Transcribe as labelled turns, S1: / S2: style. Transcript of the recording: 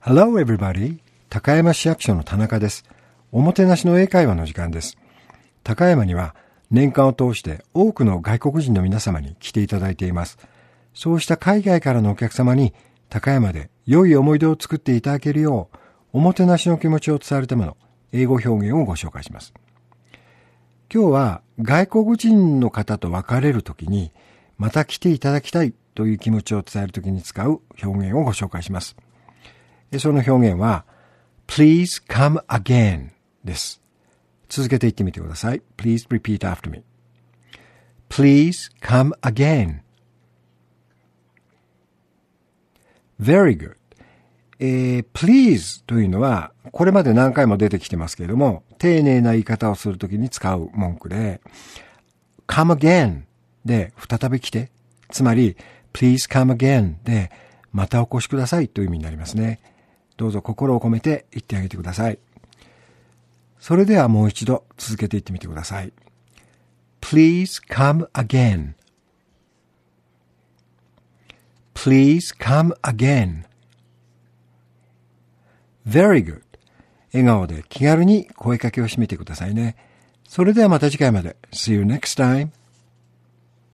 S1: Hello everybody! 高山市役所の田中です。おもてなしの英会話の時間です。高山には年間を通して多くの外国人の皆様に来ていただいています。そうした海外からのお客様に高山で良い思い出を作っていただけるよう、おもてなしの気持ちを伝えるための英語表現をご紹介します。今日は外国人の方と別れるときに、また来ていただきたいという気持ちを伝えるときに使う表現をご紹介します。その表現は Please come again です。続けて言ってみてください。Please repeat after me. Please come again. Very good. Please というのはこれまで何回も出てきてますけれども、丁寧な言い方をするときに使う文句で come again で再び来て、つまり Please come again でまたお越しくださいという意味になりますね。どうぞ心を込めて言ってあげてください。それではもう一度続けて言ってみてください。Please come again. Please come again. Very good. 笑顔で気軽に声かけを締めてくださいね。それではまた次回まで。See you next time.